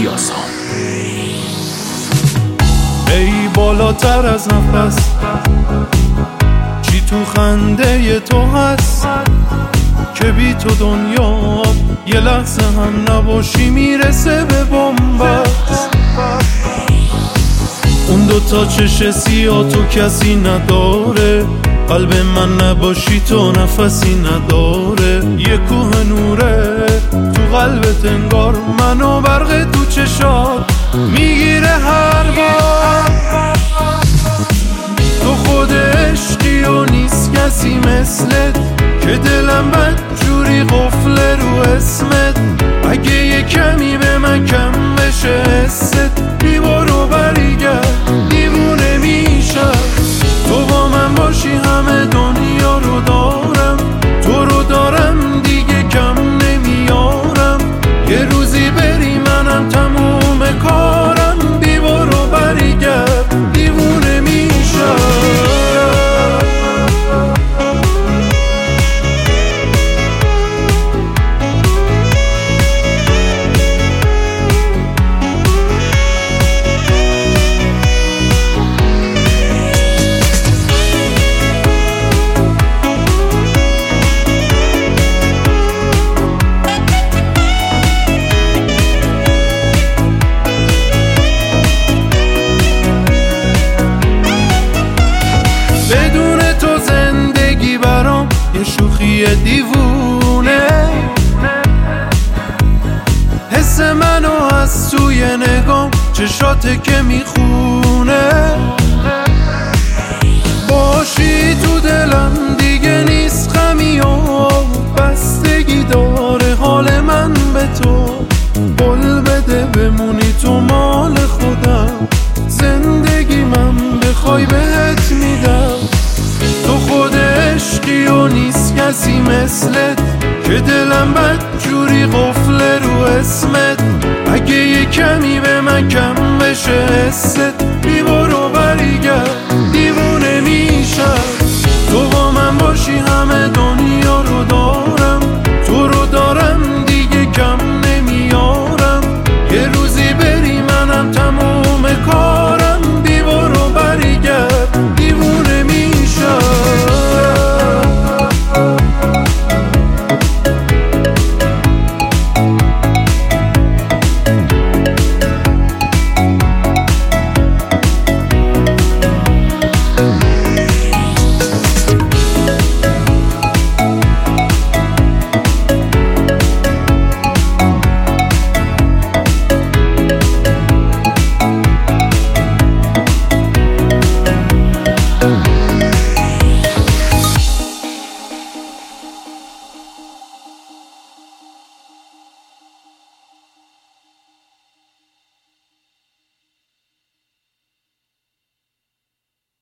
کیاسا. ای بالاتر از نفس چی تو خنده تو هست که بی تو دنیا یه لحظه هم نباشی میرسه به بنبست. اون دوتا چش سیاه تو کسی نداره، قلب من نباشی تو نفسی نداره. یه کوه نوره تو قلبت انگار، منو برق تو چشات میگیره هر بار. تو خود عشقی و نیست کسی مثلت که دلم بد جوری قفله رو اسمت. اگه یه کمی به من کم بشه حست، بیبارو بریگرد دیوونه میشم. تو با من باشی همه دنیا رو دارم، تو رو دارم دیگه کم نمیارم. یه روزی بری منم تموم کارم، بیبارو بریگرد دیوونه میشم. بدون تو زندگی برام یه شوخی دیوونه. حس منو از توی نگام چشاته که میخونه. باشی تو دلم دیگه نیست غمی و بستگی داره حال من به تو. قول بده بمونی تو مال خودم، زندگی من بخوای بهت میدم. تو خود عشقی و نیست کسی مثلت که دلم بد جوری قفله رو اسمت. اگه یه کمی به من کم بشه حست،